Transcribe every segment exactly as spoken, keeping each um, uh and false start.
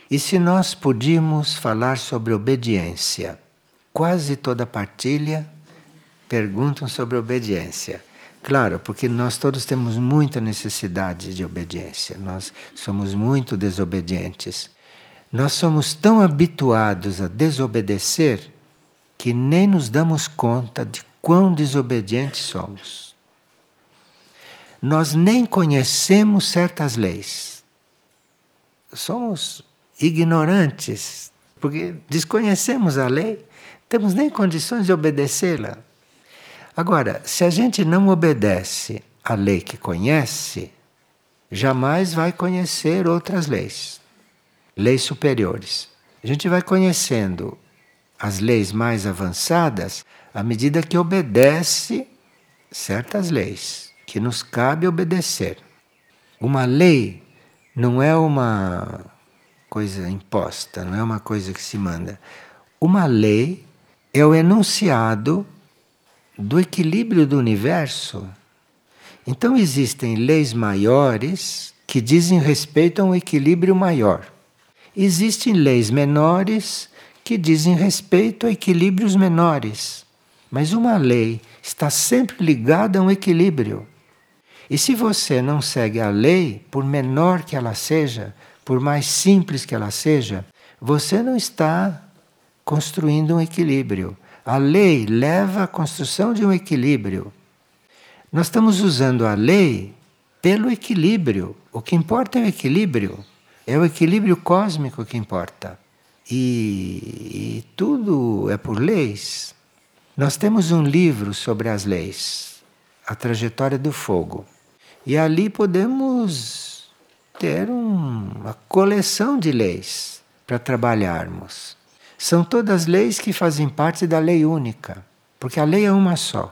E se nós pudéssemos falar sobre obediência? Quase toda partilha perguntam sobre obediência. Claro, porque nós todos temos muita necessidade de obediência. Nós somos muito desobedientes. Nós somos tão habituados a desobedecer que nem nos damos conta de quão desobedientes somos. Nós nem conhecemos certas leis. Somos ignorantes, porque desconhecemos a lei, não temos nem condições de obedecê-la. Agora, se a gente não obedece à lei que conhece, jamais vai conhecer outras leis, leis superiores. A gente vai conhecendo as leis mais avançadas à medida que obedece certas leis, que nos cabe obedecer. Uma lei não é uma coisa imposta, não é uma coisa que se manda. Uma lei é o enunciado do equilíbrio do universo. Então existem leis maiores que dizem respeito a um equilíbrio maior. Existem leis menores que dizem respeito a equilíbrios menores. Mas uma lei está sempre ligada a um equilíbrio. E se você não segue a lei, por menor que ela seja, por mais simples que ela seja, você não está construindo um equilíbrio. A lei leva à construção de um equilíbrio. Nós estamos usando a lei pelo equilíbrio. O que importa é o equilíbrio. É o equilíbrio cósmico que importa. E, e tudo é por leis. Nós temos um livro sobre as leis, A Trajetória do Fogo. E ali podemos ter um, uma coleção de leis para trabalharmos. São todas leis que fazem parte da lei única, porque a lei é uma só.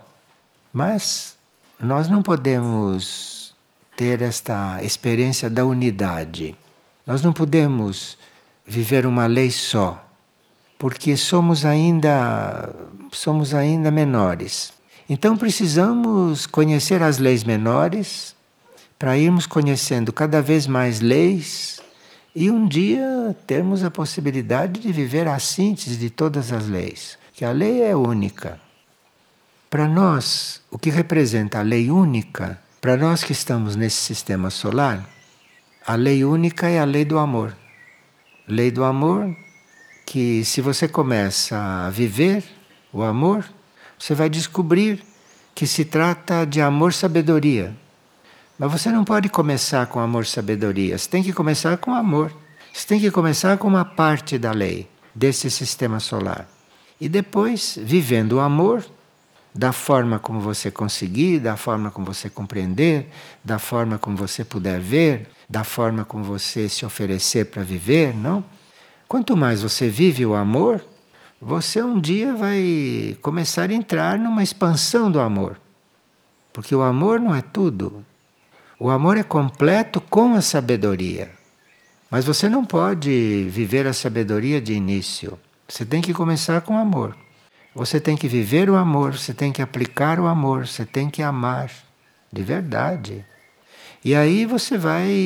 Mas nós não podemos ter esta experiência da unidade. Nós não podemos viver uma lei só, porque somos ainda, somos ainda menores. Então precisamos conhecer as leis menores para irmos conhecendo cada vez mais leis e um dia termos a possibilidade de viver a síntese de todas as leis, que a lei é única. Para nós, o que representa a lei única, para nós que estamos nesse sistema solar, a lei única é a lei do amor. Lei do amor que, se você começa a viver o amor, você vai descobrir que se trata de amor-sabedoria. Mas você não pode começar com amor-sabedoria, você tem que começar com amor. Você tem que começar com uma parte da lei desse sistema solar. E depois, vivendo o amor, da forma como você conseguir, da forma como você compreender, da forma como você puder ver, da forma como você se oferecer para viver, não? Quanto mais você vive o amor, você um dia vai começar a entrar numa expansão do amor. Porque o amor não é tudo. O amor é completo com a sabedoria. Mas você não pode viver a sabedoria de início. Você tem que começar com amor. Você tem que viver o amor, você tem que aplicar o amor, você tem que amar de verdade. E aí você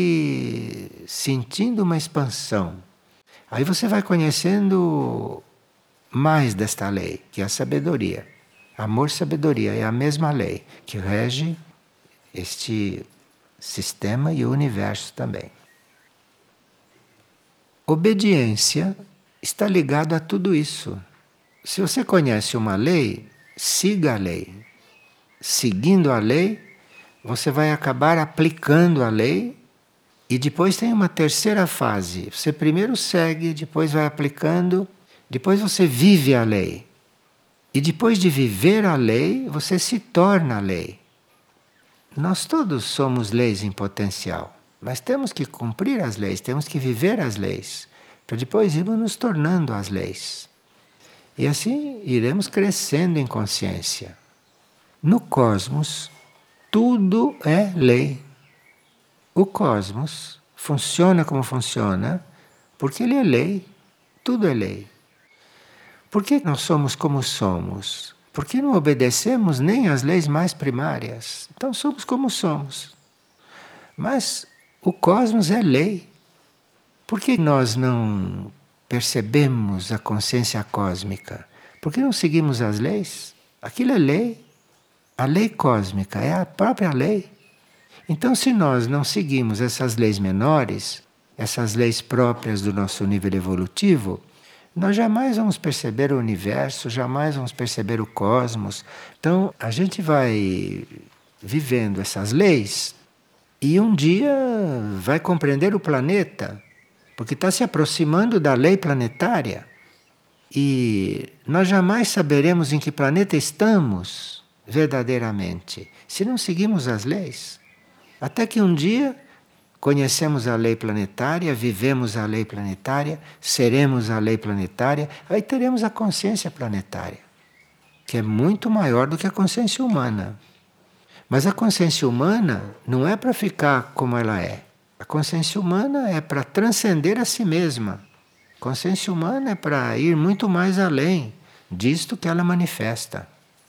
vai sentindo uma expansão. Aí você vai conhecendo mais desta lei, que é a sabedoria. Amor, sabedoria é a mesma lei que rege este sistema e o universo também. Obediência está ligado a tudo isso. Se você conhece uma lei, siga a lei. Seguindo a lei, você vai acabar aplicando a lei. E depois tem uma terceira fase. Você primeiro segue, depois vai aplicando, depois você vive a lei. E depois de viver a lei, você se torna a lei. Nós todos somos leis em potencial, mas temos que cumprir as leis, temos que viver as leis, para depois irmos nos tornando as leis. E assim iremos crescendo em consciência. No cosmos, tudo é lei. O cosmos funciona como funciona porque ele é lei. Tudo é lei. Por que nós somos como somos? Porque não obedecemos nem às leis mais primárias. Então somos como somos. Mas o cosmos é lei. Por que nós não percebemos a consciência cósmica? Por que não seguimos as leis? Aquilo é lei. A lei cósmica é a própria lei. Então, se nós não seguimos essas leis menores, essas leis próprias do nosso nível evolutivo, nós jamais vamos perceber o universo, jamais vamos perceber o cosmos. Então, a gente vai vivendo essas leis e um dia vai compreender o planeta, porque está se aproximando da lei planetária. E nós jamais saberemos em que planeta estamos verdadeiramente, se não seguimos as leis. Até que um dia conhecemos a lei planetária, vivemos a lei planetária, seremos a lei planetária, aí teremos a consciência planetária, que é muito maior do que a consciência humana. Mas a consciência humana não é para ficar como ela é. A consciência humana é para transcender a si mesma. A consciência humana é para ir muito mais além disto que ela manifesta.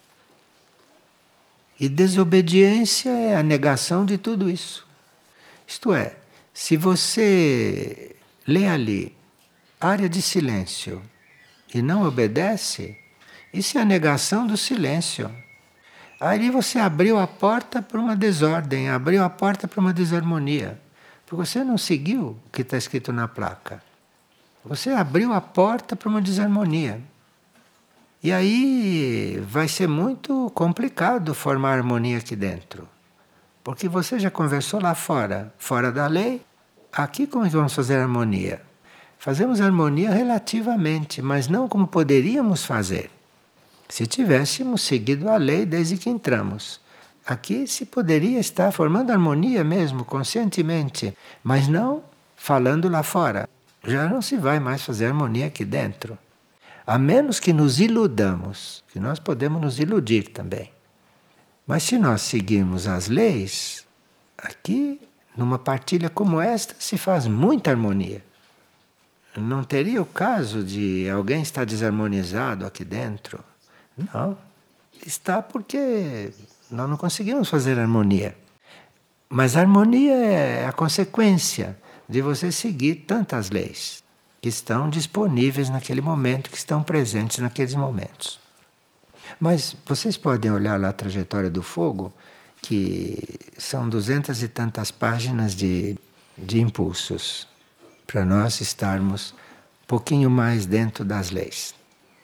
E desobediência é a negação de tudo isso. Isto é, se você lê ali área de silêncio e não obedece, isso é a negação do silêncio. Aí você abriu a porta para uma desordem, abriu a porta para uma desarmonia. Porque você não seguiu o que está escrito na placa. Você abriu a porta para uma desarmonia. E aí vai ser muito complicado formar harmonia aqui dentro. Porque você já conversou lá fora, fora da lei. Aqui como vamos fazer harmonia? Fazemos harmonia relativamente, mas não como poderíamos fazer se tivéssemos seguido a lei desde que entramos. Aqui se poderia estar formando harmonia mesmo, conscientemente, mas não falando lá fora. Já não se vai mais fazer harmonia aqui dentro. A menos que nos iludamos, que nós podemos nos iludir também. Mas se nós seguirmos as leis, aqui, numa partilha como esta, se faz muita harmonia. Não teria o caso de alguém estar desarmonizado aqui dentro. Não. Está porque nós não conseguimos fazer harmonia. Mas a harmonia é a consequência de você seguir tantas leis que estão disponíveis naquele momento, que estão presentes naqueles momentos. Mas vocês podem olhar lá a trajetória do fogo, que são duzentas e tantas páginas de, de impulsos, para nós estarmos um pouquinho mais dentro das leis.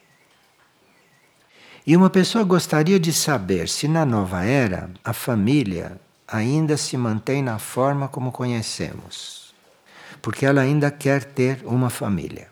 E uma pessoa gostaria de saber se na nova era a família ainda se mantém na forma como conhecemos, porque ela ainda quer ter uma família.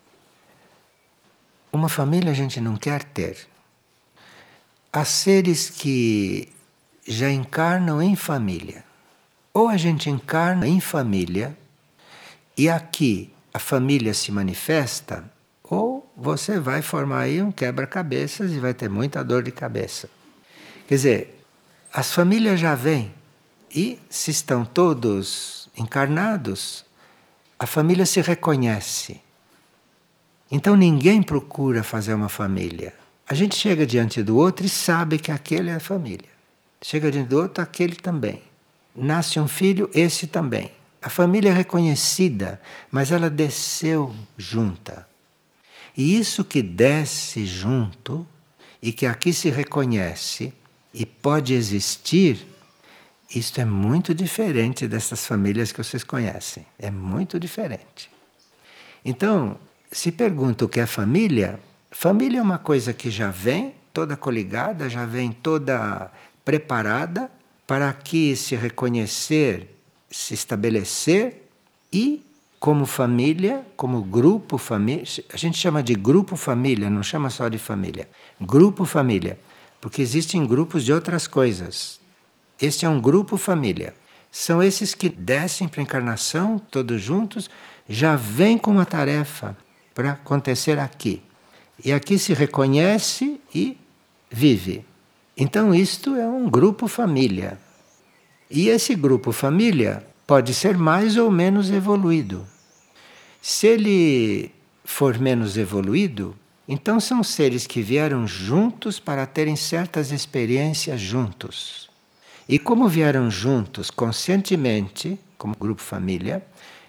Uma família a gente não quer ter. Há seres que já encarnam em família. Ou a gente encarna em família e aqui a família se manifesta, ou você vai formar aí um quebra-cabeças e vai ter muita dor de cabeça. Quer dizer, as famílias já vêm e se estão todos encarnados, a família se reconhece. Então ninguém procura fazer uma família. A gente chega diante do outro e sabe que aquele é a família. Chega diante do outro, aquele também. Nasce um filho, esse também. A família é reconhecida, mas ela desceu junta. E isso que desce junto, e que aqui se reconhece, e pode existir, isto é muito diferente dessas famílias que vocês conhecem. É muito diferente. Então, se pergunta o que é família, família é uma coisa que já vem toda coligada, já vem toda preparada para aqui se reconhecer, se estabelecer e, como família, como grupo família, a gente chama de grupo família, não chama só de família. Grupo família, porque existem grupos de outras coisas. Este é um grupo família. São esses que descem para a encarnação, todos juntos, já vêm com uma tarefa para acontecer aqui. E aqui se reconhece e vive. Então isto é um grupo família. E esse grupo família pode ser mais ou menos evoluído. Se ele for menos evoluído, então são seres que vieram juntos para terem certas experiências juntos. E como vieram juntos conscientemente, como grupo família,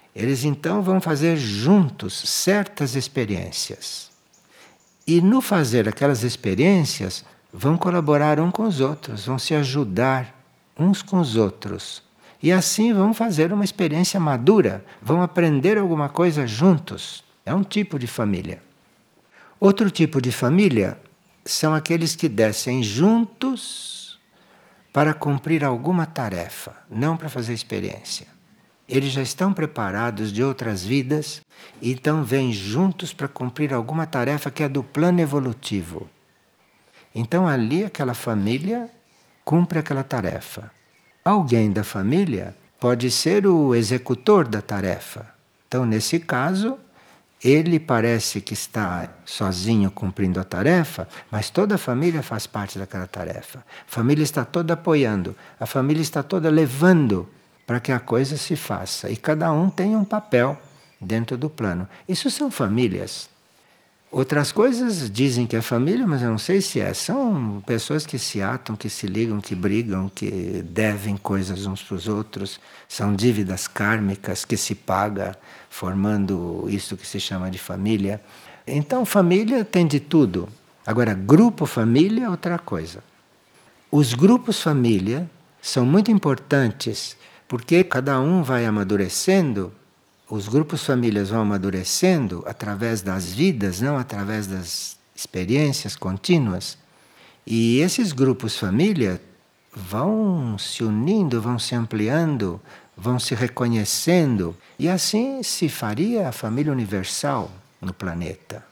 Eles então vão fazer juntos certas experiências. E no fazer aquelas experiências, vão colaborar uns com os outros, vão se ajudar uns com os outros. E assim vão fazer uma experiência madura, vão aprender alguma coisa juntos. É um tipo de família. Outro tipo de família são aqueles que descem juntos para cumprir alguma tarefa, não para fazer experiência. Eles já estão preparados de outras vidas, e então vêm juntos para cumprir alguma tarefa que é do plano evolutivo. Então ali aquela família cumpre aquela tarefa. Alguém da família pode ser o executor da tarefa. Então, nesse caso, ele parece que está sozinho cumprindo a tarefa, mas toda a família faz parte daquela tarefa. A família está toda apoiando, a família está toda levando para que a coisa se faça. E cada um tem um papel dentro do plano. Isso são famílias. Outras coisas dizem que é família, mas eu não sei se é. São pessoas que se atam, que se ligam, que brigam, que devem coisas uns para os outros. São dívidas kármicas que se paga, formando isso que se chama de família. Então, família tem de tudo. Agora, grupo família é outra coisa. Os grupos família são muito importantes, porque cada um vai amadurecendo. Os grupos famílias vão amadurecendo através das vidas, não através das experiências contínuas. E esses grupos família vão se unindo, vão se ampliando, vão se reconhecendo. E assim se faria a família universal no planeta.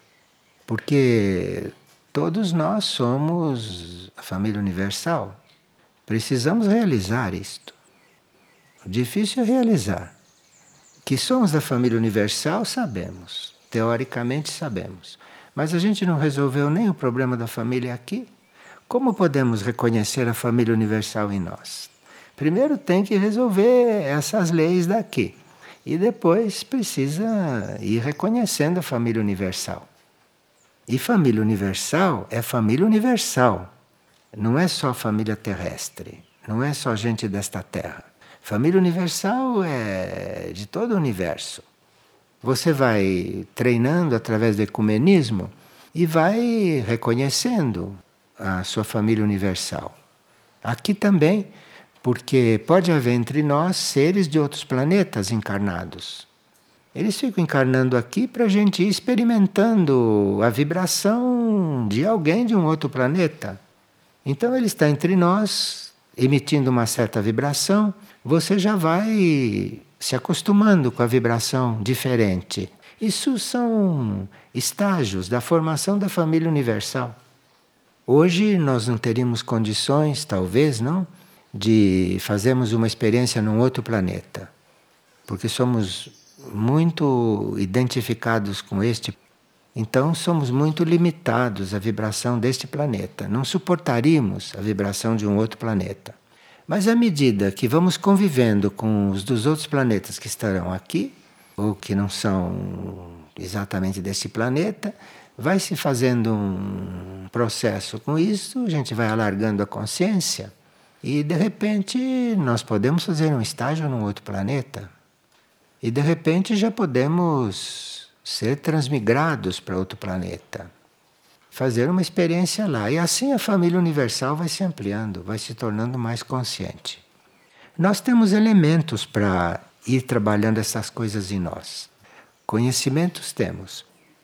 Porque todos nós somos a família universal. Precisamos realizar isto. O difícil é realizar. Que somos da família universal, sabemos. Teoricamente sabemos. Mas a gente não resolveu nem o problema da família aqui. Como podemos reconhecer a família universal em nós? Primeiro tem que resolver essas leis daqui. E depois precisa ir reconhecendo a família universal. E família universal é família universal. Não é só família terrestre. Não é só gente desta terra. Família universal é de todo o universo. Você vai treinando através do ecumenismo e vai reconhecendo a sua família universal. Aqui também, porque pode haver entre nós seres de outros planetas encarnados. Eles ficam encarnando aqui para a gente ir experimentando a vibração de alguém de um outro planeta. Então ele está entre nós, emitindo uma certa vibração. Você já vai se acostumando com a vibração diferente. Isso são estágios da formação da família universal. Hoje nós não teríamos condições, talvez, não, de fazermos uma experiência num outro planeta. Porque somos muito identificados com este. Então somos muito limitados à vibração deste planeta. Não suportaríamos a vibração de um outro planeta. Mas à medida que vamos convivendo com os dos outros planetas que estarão aqui, ou que não são exatamente desse planeta, vai se fazendo um processo com isso, a gente vai alargando a consciência e de repente nós podemos fazer um estágio num outro planeta. E de repente já podemos ser transmigrados para outro planeta. Fazer uma experiência lá. E assim a família universal vai se ampliando, vai se tornando mais consciente. Nós temos elementos para ir trabalhando essas coisas em nós. Conhecimentos temos.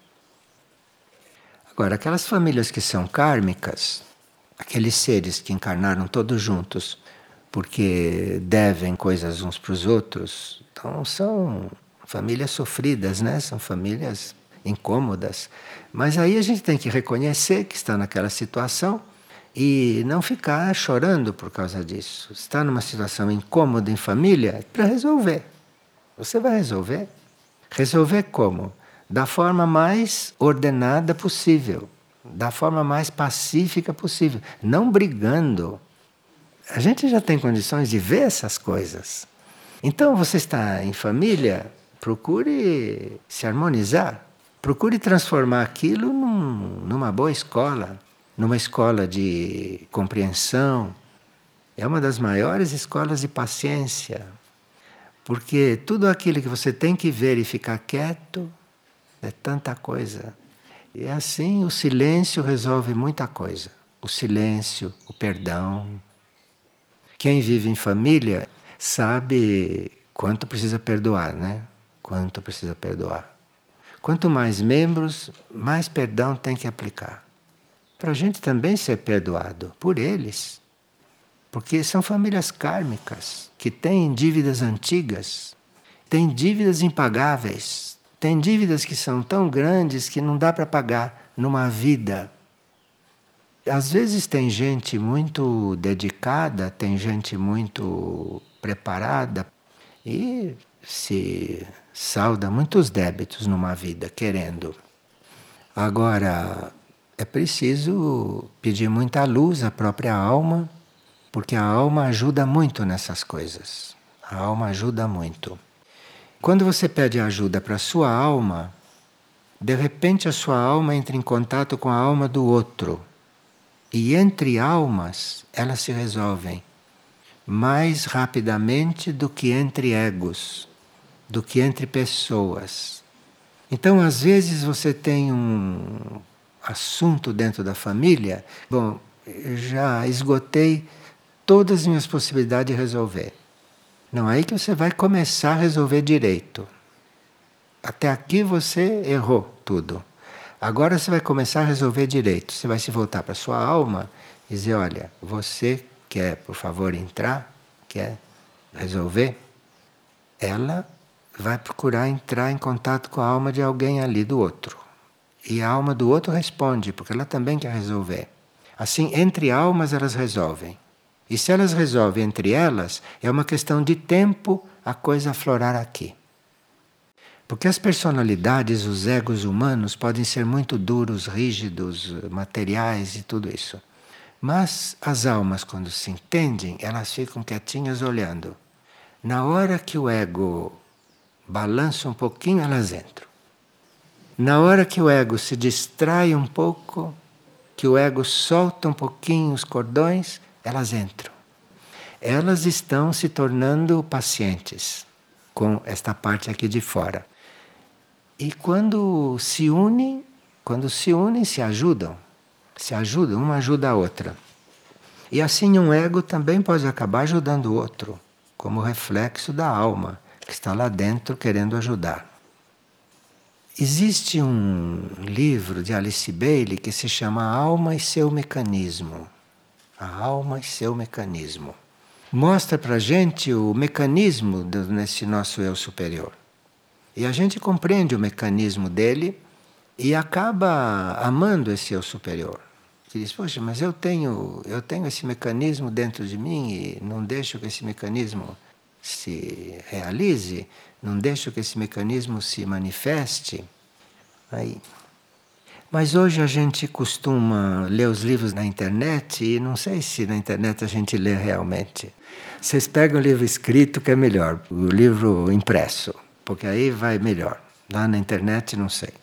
Agora, aquelas famílias que são kármicas, aqueles seres que encarnaram todos juntos, porque devem coisas uns para os outros, então são famílias sofridas, né? São famílias incômodas. Mas aí a gente tem que reconhecer que está naquela situação e não ficar chorando por causa disso. Está numa situação incômoda em família, para resolver. Você vai resolver. Resolver como? Da forma mais ordenada possível, da forma mais pacífica possível, não brigando. A gente já tem condições de ver essas coisas. Então você está em família, procure se harmonizar. Procure transformar aquilo num, numa boa escola, numa escola de compreensão. É uma das maiores escolas de paciência. Porque tudo aquilo que você tem que ver e ficar quieto é tanta coisa. E assim o silêncio resolve muita coisa. O silêncio, o perdão. Quem vive em família sabe quanto precisa perdoar, né? Quanto precisa perdoar. Quanto mais membros, mais perdão tem que aplicar. Para a gente também ser perdoado por eles. Porque são famílias kármicas que têm dívidas antigas, têm dívidas impagáveis, têm dívidas que são tão grandes que não dá para pagar numa vida. Às vezes tem gente muito dedicada, tem gente muito preparada e se salda muitos débitos numa vida, querendo. Agora, é preciso pedir muita luz à própria alma, porque a alma ajuda muito nessas coisas. A alma ajuda muito. Quando você pede ajuda para a sua alma, de repente a sua alma entra em contato com a alma do outro. E entre almas, elas se resolvem mais rapidamente do que entre egos, do que entre pessoas. Então, às vezes, você tem um assunto dentro da família. Bom, eu já esgotei todas as minhas possibilidades de resolver. Não, aí que você vai começar a resolver direito. Até aqui você errou tudo. Agora você vai começar a resolver direito. Você vai se voltar para a sua alma e dizer, olha, você quer, por favor, entrar? Quer resolver? Ela vai procurar entrar em contato com a alma de alguém ali do outro. E a alma do outro responde, porque ela também quer resolver. Assim, entre almas elas resolvem. E se elas resolvem entre elas, é uma questão de tempo a coisa aflorar aqui. Porque as personalidades, os egos humanos podem ser muito duros, rígidos, materiais e tudo isso. Mas as almas, quando se entendem, elas ficam quietinhas olhando. Na hora que o ego balança um pouquinho, elas entram. Na hora que o ego se distrai um pouco, que o ego solta um pouquinho os cordões, elas entram. Elas estão se tornando pacientes com esta parte aqui de fora. E quando se unem, quando se unem, se ajudam. Se ajudam, uma ajuda a outra. E assim um ego também pode acabar ajudando o outro, como reflexo da alma, que está lá dentro querendo ajudar. Existe um livro de Alice Bailey que se chama A Alma e Seu Mecanismo. A Alma e Seu Mecanismo. Mostra para a gente o mecanismo desse nosso eu superior. E a gente compreende o mecanismo dele e acaba amando esse eu superior. Que diz, poxa, mas eu tenho, eu tenho esse mecanismo dentro de mim e não deixo que esse mecanismo se realize, não deixo que esse mecanismo se manifeste. Aí. Mas hoje a gente costuma ler os livros na internet e não sei se na internet a gente lê realmente. Vocês pegam o livro escrito que é melhor, o livro impresso. Porque aí vai melhor. Lá na internet, não sei.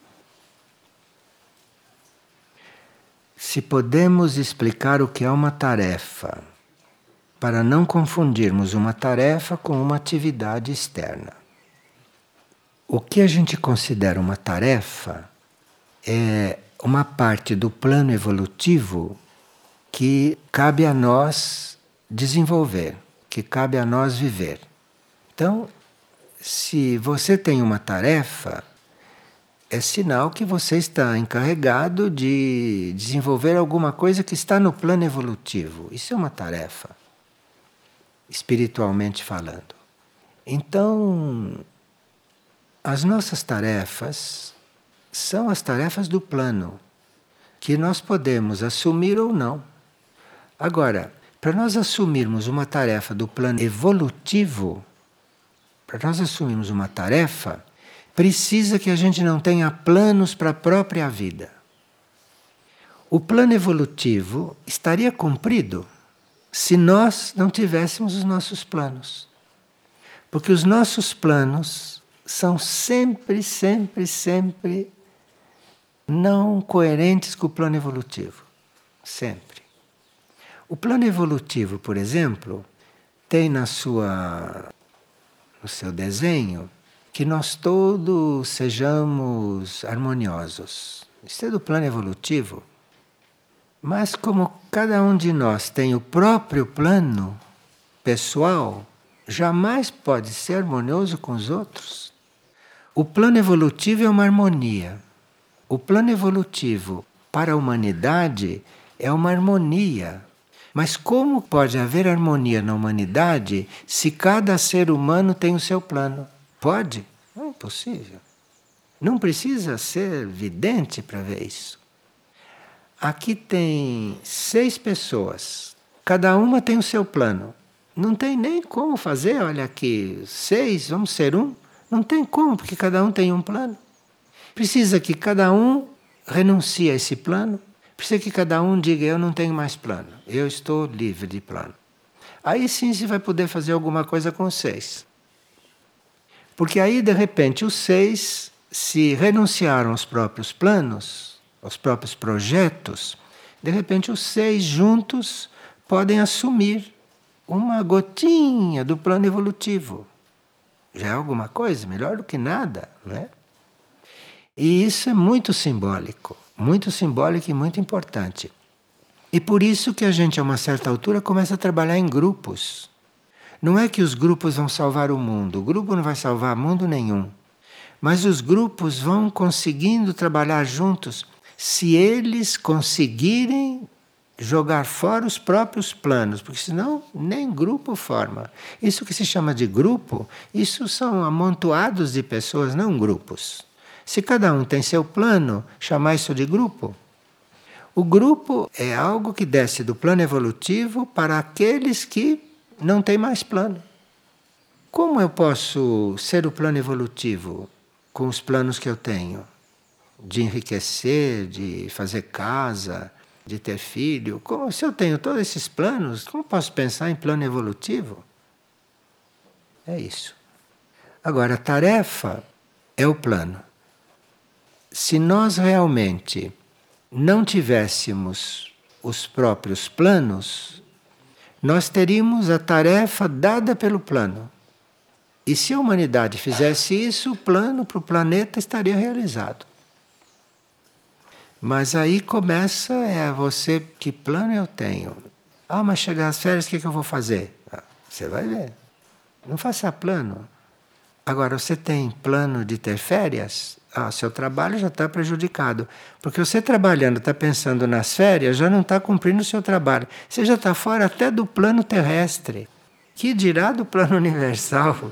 Se podemos explicar o que é uma tarefa, para não confundirmos uma tarefa com uma atividade externa. O que a gente considera uma tarefa é uma parte do plano evolutivo que cabe a nós desenvolver, que cabe a nós viver. Então, se você tem uma tarefa, é sinal que você está encarregado de desenvolver alguma coisa que está no plano evolutivo. Isso é uma tarefa, espiritualmente falando. Então, as nossas tarefas são as tarefas do plano, que nós podemos assumir ou não. Agora, para nós assumirmos uma tarefa do plano evolutivo, para nós assumirmos uma tarefa, precisa que a gente não tenha planos para a própria vida. O plano evolutivo estaria cumprido se nós não tivéssemos os nossos planos. Porque os nossos planos são sempre, sempre, sempre não coerentes com o plano evolutivo. Sempre. O plano evolutivo, por exemplo, tem na sua... o seu desenho, que nós todos sejamos harmoniosos. Isso é do plano evolutivo. Mas como cada um de nós tem o próprio plano pessoal, jamais pode ser harmonioso com os outros. O plano evolutivo é uma harmonia. O plano evolutivo para a humanidade é uma harmonia. Mas como pode haver harmonia na humanidade se cada ser humano tem o seu plano? Pode? Não é impossível. Não precisa ser vidente para ver isso. Aqui tem seis pessoas. Cada uma tem o seu plano. Não tem nem como fazer, olha aqui, seis, vamos ser um. Não tem como, porque cada um tem um plano. Precisa que cada um renuncie a esse plano. Precisa que cada um diga, eu não tenho mais plano. Eu estou livre de plano. Aí sim você vai poder fazer alguma coisa com os seis. Porque aí, de repente, os seis se renunciaram aos próprios planos, aos próprios projetos. De repente, os seis juntos podem assumir uma gotinha do plano evolutivo. Já é alguma coisa, melhor do que nada, não é? E isso é muito simbólico, muito simbólico e muito importante. E por isso que a gente, a uma certa altura, começa a trabalhar em grupos. Não é que os grupos vão salvar o mundo, o grupo não vai salvar mundo nenhum. Mas os grupos vão conseguindo trabalhar juntos se eles conseguirem jogar fora os próprios planos, porque senão nem grupo forma. Isso que se chama de grupo, isso são amontoados de pessoas, não grupos. Se cada um tem seu plano, chamar isso de grupo. O grupo é algo que desce do plano evolutivo para aqueles que não têm mais plano. Como eu posso ser o plano evolutivo com os planos que eu tenho? De enriquecer, de fazer casa, de ter filho. Como, se eu tenho todos esses planos, como posso pensar em plano evolutivo? É isso. Agora, a tarefa é o plano. Se nós realmente não tivéssemos os próprios planos, nós teríamos a tarefa dada pelo plano. E se a humanidade fizesse isso, o plano para o planeta estaria realizado. Mas aí começa, é você, que plano eu tenho? Ah, mas chegar às férias, o que, que eu vou fazer? Ah, você vai ver. Não faça plano. Agora, você tem plano de ter férias? Ah, seu trabalho já está prejudicado. Porque você trabalhando, está pensando nas férias, já não está cumprindo o seu trabalho. Você já está fora até do plano terrestre. Que dirá do plano universal?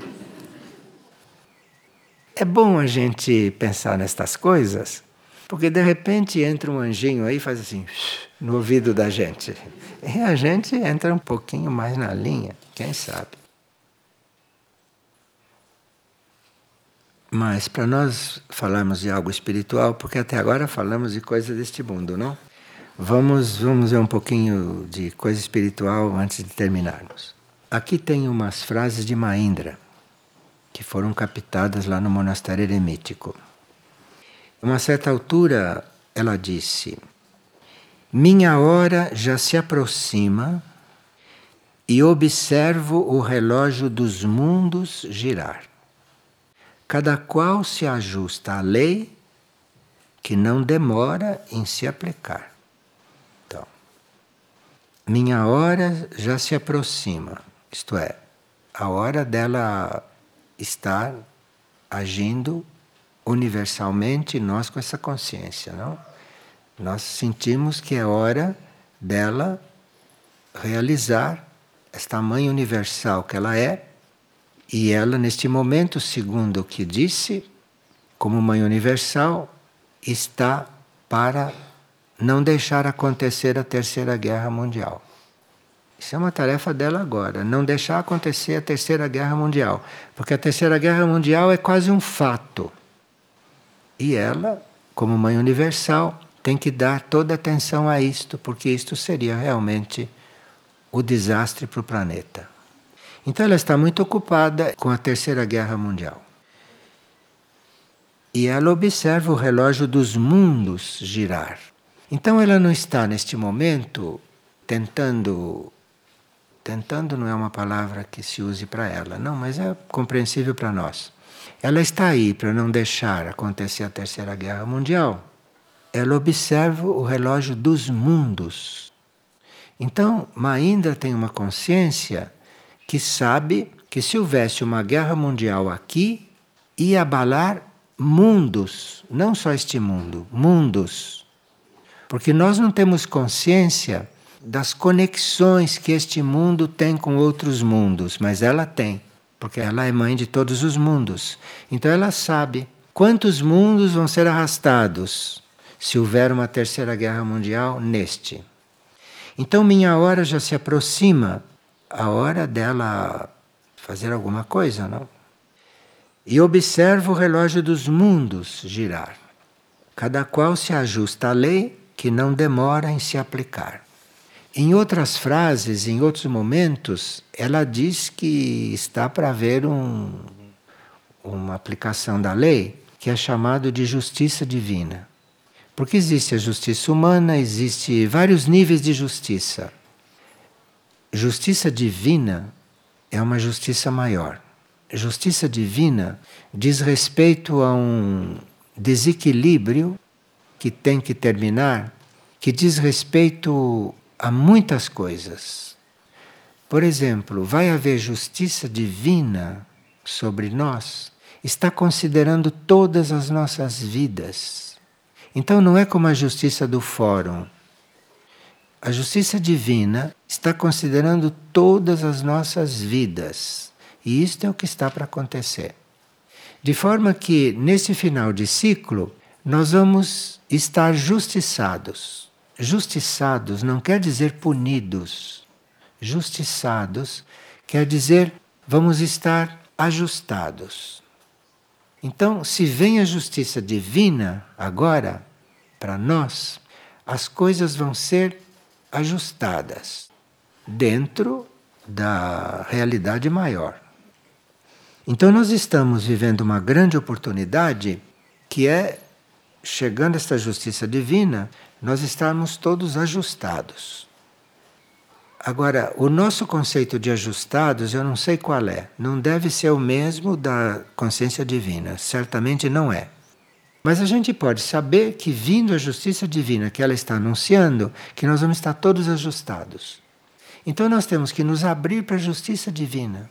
É bom a gente pensar nestas coisas, porque de repente entra um anjinho aí e faz assim, no ouvido da gente. E a gente entra um pouquinho mais na linha, quem sabe. Mas para nós falarmos de algo espiritual, porque até agora falamos de coisas deste mundo, não? Vamos, vamos ver um pouquinho de coisa espiritual antes de terminarmos. Aqui tem umas frases de Mahindra, que foram captadas lá no monastério eremítico. A uma certa altura, ela disse: minha hora já se aproxima e observo o relógio dos mundos girar. Cada qual se ajusta à lei que não demora em se aplicar. Então, minha hora já se aproxima, isto é, a hora dela estar agindo universalmente, nós com essa consciência, não? Nós sentimos que é hora dela realizar esta mãe universal que ela é, e ela, neste momento, segundo o que disse, como mãe universal, está para não deixar acontecer a Terceira Guerra Mundial. Isso é uma tarefa dela agora, não deixar acontecer a Terceira Guerra Mundial, porque a Terceira Guerra Mundial é quase um fato. E ela, como mãe universal, tem que dar toda atenção a isto, porque isto seria realmente o desastre para o planeta. Então ela está muito ocupada com a Terceira Guerra Mundial. E ela observa o relógio dos mundos girar. Então ela não está, neste momento, tentando tentando não é uma palavra que se use para ela, não, mas é compreensível para nós. Ela está aí para não deixar acontecer a Terceira Guerra Mundial. Ela observa o relógio dos mundos. Então, Mahindra tem uma consciência que sabe que se houvesse uma guerra mundial aqui, ia abalar mundos, não só este mundo, mundos. Porque nós não temos consciência das conexões que este mundo tem com outros mundos, mas ela tem, porque ela é mãe de todos os mundos. Então ela sabe quantos mundos vão ser arrastados se houver uma terceira guerra mundial neste. Então minha hora já se aproxima, a hora dela fazer alguma coisa, não? E observa o relógio dos mundos girar. Cada qual se ajusta à lei que não demora em se aplicar. Em outras frases, em outros momentos, ela diz que está para haver um, uma aplicação da lei que é chamado de justiça divina. Porque existe a justiça humana, existe vários níveis de justiça. Justiça divina é uma justiça maior. Justiça divina diz respeito a um desequilíbrio que tem que terminar, que diz respeito a muitas coisas. Por exemplo, vai haver justiça divina sobre nós, está considerando todas as nossas vidas. Então não é como a justiça do fórum. A justiça divina está considerando todas as nossas vidas. E isto é o que está para acontecer. De forma que, nesse final de ciclo, nós vamos estar justiçados. Justiçados não quer dizer punidos. Justiçados quer dizer vamos estar ajustados. Então, se vem a justiça divina agora, para nós, as coisas vão ser ajustadas dentro da realidade maior. Então nós estamos vivendo uma grande oportunidade que é, chegando esta justiça divina, nós estarmos todos ajustados. Agora, o nosso conceito de ajustados, eu não sei qual é. Não deve ser o mesmo da consciência divina. Certamente não é. Mas a gente pode saber que, vindo a justiça divina que ela está anunciando, que nós vamos estar todos ajustados. Então nós temos que nos abrir para a justiça divina.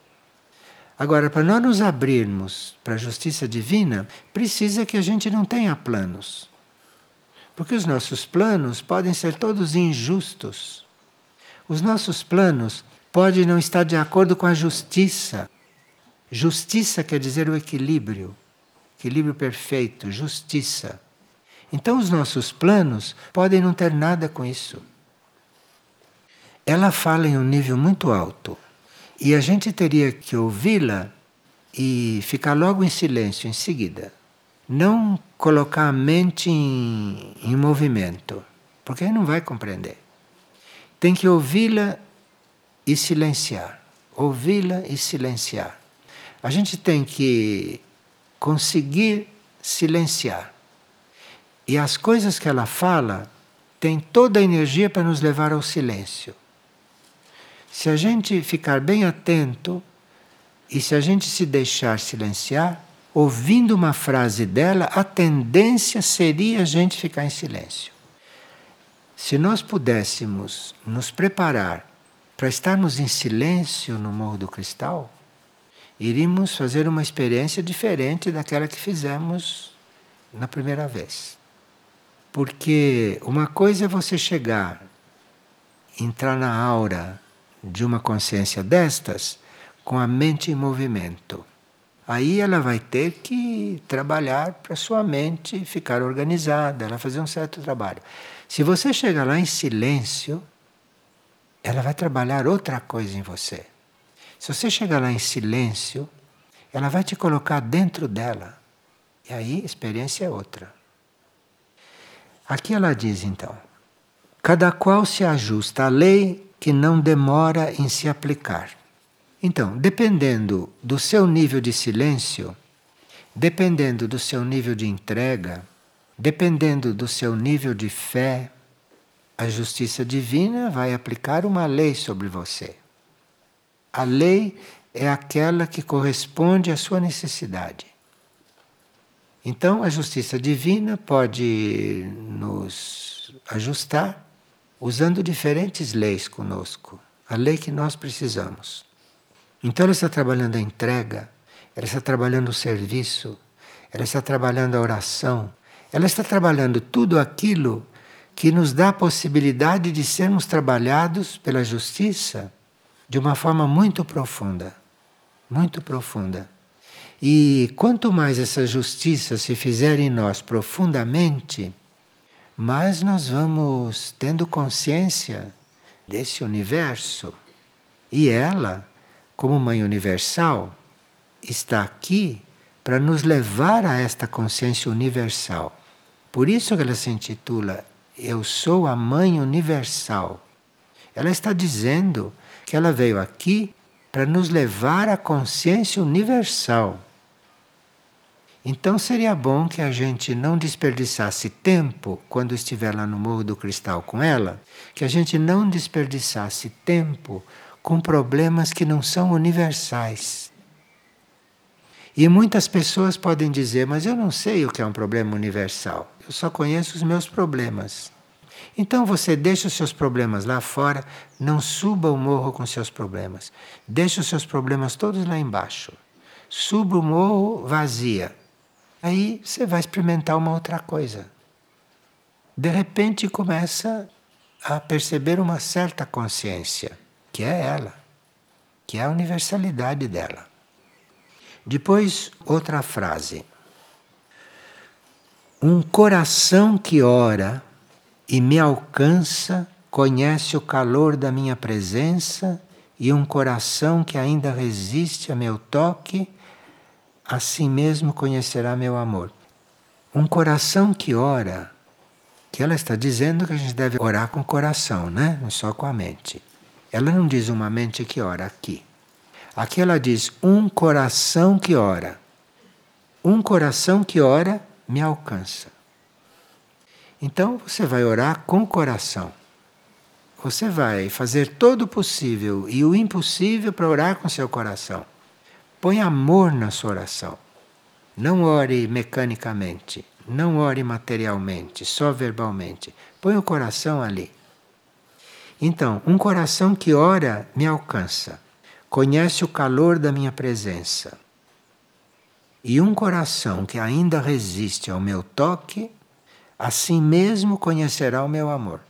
Agora, para nós nos abrirmos para a justiça divina, precisa que a gente não tenha planos. Porque os nossos planos podem ser todos injustos. Os nossos planos podem não estar de acordo com a justiça. Justiça quer dizer o equilíbrio. Equilíbrio perfeito, justiça. Então os nossos planos podem não ter nada com isso. Ela fala em um nível muito alto. E a gente teria que ouvi-la e ficar logo em silêncio em seguida. Não colocar a mente em, em movimento, porque aí não vai compreender. Tem que ouvi-la e silenciar. Ouvi-la e silenciar. A gente tem que conseguir silenciar. E as coisas que ela fala têm toda a energia para nos levar ao silêncio. Se a gente ficar bem atento e se a gente se deixar silenciar, ouvindo uma frase dela, a tendência seria a gente ficar em silêncio. Se nós pudéssemos nos preparar para estarmos em silêncio no Morro do Cristal, iríamos fazer uma experiência diferente daquela que fizemos na primeira vez. Porque uma coisa é você chegar, entrar na aura de uma consciência destas com a mente em movimento. Aí ela vai ter que trabalhar para sua mente ficar organizada, ela fazer um certo trabalho. Se você chegar lá em silêncio, ela vai trabalhar outra coisa em você. Se você chegar lá em silêncio, ela vai te colocar dentro dela. E aí a experiência é outra. Aqui ela diz então: cada qual se ajusta à lei que não demora em se aplicar. Então, dependendo do seu nível de silêncio, dependendo do seu nível de entrega, dependendo do seu nível de fé, a justiça divina vai aplicar uma lei sobre você. A lei é aquela que corresponde à sua necessidade. Então, a justiça divina pode nos ajustar usando diferentes leis conosco, a lei que nós precisamos. Então, ela está trabalhando a entrega, ela está trabalhando o serviço, ela está trabalhando a oração, ela está trabalhando tudo aquilo que nos dá a possibilidade de sermos trabalhados pela justiça de uma forma muito profunda, muito profunda. E quanto mais essa justiça se fizer em nós profundamente, mais nós vamos tendo consciência desse universo. E ela, como Mãe Universal, está aqui para nos levar a esta consciência universal. Por isso que ela se intitula Eu Sou a Mãe Universal. Ela está dizendo que ela veio aqui para nos levar à consciência universal. Então seria bom que a gente não desperdiçasse tempo quando estiver lá no Morro do Cristal com ela, que a gente não desperdiçasse tempo com problemas que não são universais. E muitas pessoas podem dizer, mas eu não sei o que é um problema universal, eu só conheço os meus problemas. Então você deixa os seus problemas lá fora, não suba o morro com seus problemas. Deixa os seus problemas todos lá embaixo. Suba o morro vazia. Aí você vai experimentar uma outra coisa. De repente começa a perceber uma certa consciência, que é ela, que é a universalidade dela. Depois, outra frase. Um coração que ora e me alcança, conhece o calor da minha presença, e um coração que ainda resiste a meu toque, assim mesmo conhecerá meu amor. Um coração que ora, que ela está dizendo que a gente deve orar com o coração, né? Não só com a mente. Ela não diz uma mente que ora aqui. Aqui ela diz um coração que ora. Um coração que ora me alcança. Então você vai orar com o coração. Você vai fazer todo o possível e o impossível para orar com seu coração. Põe amor na sua oração. Não ore mecanicamente, não ore materialmente, só verbalmente. Põe o coração ali. Então, um coração que ora me alcança, conhece o calor da minha presença. E um coração que ainda resiste ao meu toque, assim mesmo conhecerá o meu amor.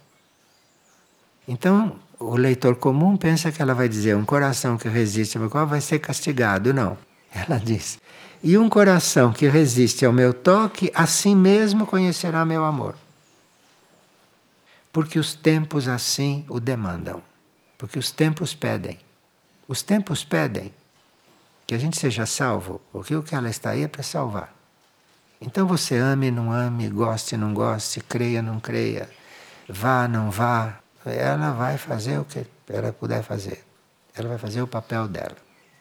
Então, o leitor comum pensa que ela vai dizer um coração que resiste ao meu toque vai ser castigado. Não. Ela diz, e um coração que resiste ao meu toque, assim mesmo conhecerá meu amor. Porque os tempos assim o demandam. Porque os tempos pedem. Os tempos pedem que a gente seja salvo, porque o que ela está aí é para salvar. Então você ame, não ame, goste, não goste, creia, não creia, vá, não vá. Ela vai fazer o que ela puder fazer. Ela vai fazer o papel dela.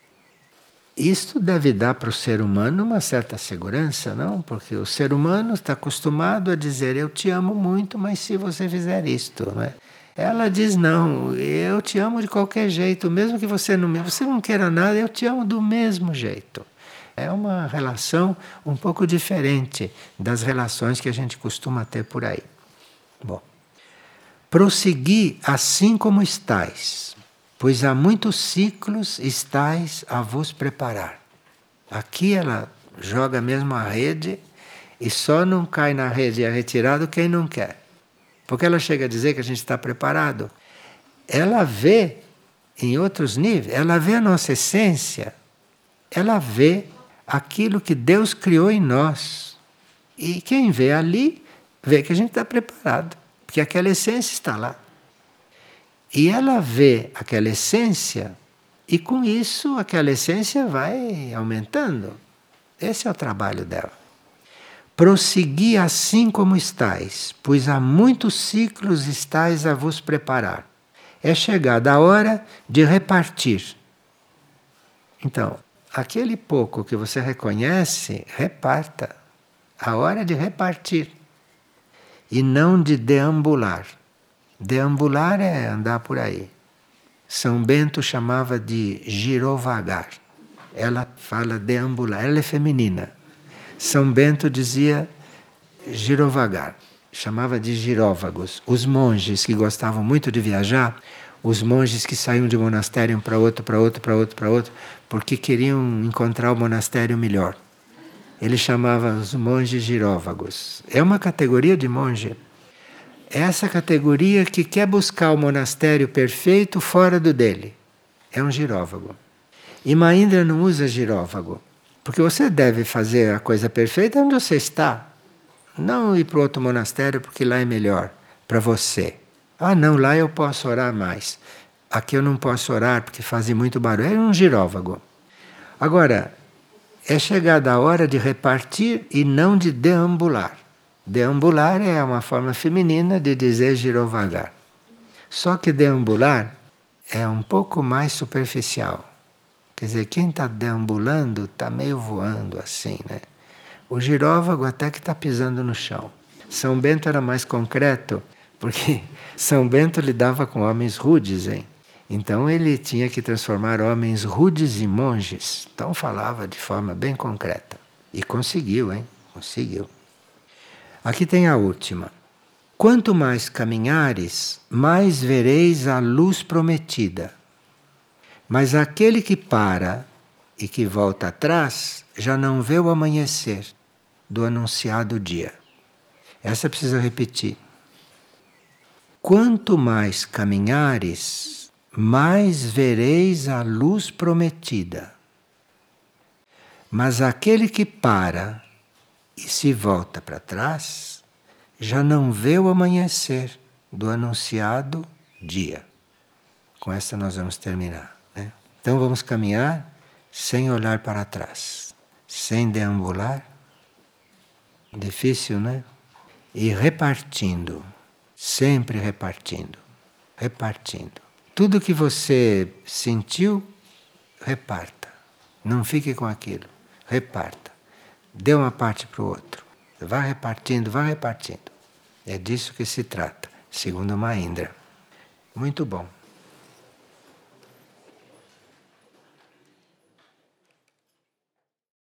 Isto deve dar para o ser humano uma certa segurança, não? Porque o ser humano está acostumado a dizer eu te amo muito, mas se você fizer isto, não é? Ela diz não, eu te amo de qualquer jeito, mesmo que você não me, você não queira nada, eu te amo do mesmo jeito. É uma relação um pouco diferente das relações que a gente costuma ter por aí. Bom. Prossegui assim como estais, pois há muitos ciclos estais a vos preparar. Aqui ela joga mesmo a rede e só não cai na rede e é retirado quem não quer. Porque ela chega a dizer que a gente está preparado. Ela vê em outros níveis, ela vê a nossa essência, ela vê aquilo que Deus criou em nós. E quem vê ali, vê que a gente está preparado. Porque aquela essência está lá. E ela vê aquela essência e com isso aquela essência vai aumentando. Esse é o trabalho dela. Prossegui assim como estais, pois há muitos ciclos estais a vos preparar. É chegada a hora de repartir. Então, aquele pouco que você reconhece, reparta. A hora de repartir. E não de deambular. Deambular é andar por aí. São Bento chamava de girovagar. Ela fala deambular, ela é feminina. São Bento dizia girovagar, chamava de giróvagos. Os monges que gostavam muito de viajar, os monges que saíam de um monastério para outro, para outro, para outro, para outro, porque queriam encontrar o monastério melhor. Ele chamava os monges giróvagos. É uma categoria de monge. É essa categoria que quer buscar o monastério perfeito fora do dele. É um giróvago. E Mahindra não usa giróvago, porque você deve fazer a coisa perfeita onde você está. Não ir para outro monastério porque lá é melhor para você. Ah, não, lá eu posso orar mais. Aqui eu não posso orar porque fazem muito barulho. É um giróvago. Agora, é chegada a hora de repartir e não de deambular. Deambular é uma forma feminina de dizer girovagar. Só que deambular é um pouco mais superficial. Quer dizer, quem está deambulando está meio voando assim, né? O giróvago até que está pisando no chão. São Bento era mais concreto, porque São Bento lidava com homens rudes, hein? Então ele tinha que transformar homens rudes em monges. Então falava de forma bem concreta. E conseguiu, hein? Conseguiu. Aqui tem a última. Quanto mais caminhares, mais vereis a luz prometida. Mas aquele que para e que volta atrás, já não vê o amanhecer do anunciado dia. Essa precisa repetir. Quanto mais caminhares, mais vereis a luz prometida. Mas aquele que para e se volta para trás, já não vê o amanhecer do anunciado dia. Com essa nós vamos terminar, né? Então vamos caminhar sem olhar para trás, sem deambular. Difícil, né? E repartindo, sempre repartindo, repartindo. Tudo que você sentiu, reparta. Não fique com aquilo, reparta. Dê uma parte para o outro. Vá repartindo, vá repartindo. É disso que se trata, segundo Mahindra. Muito bom.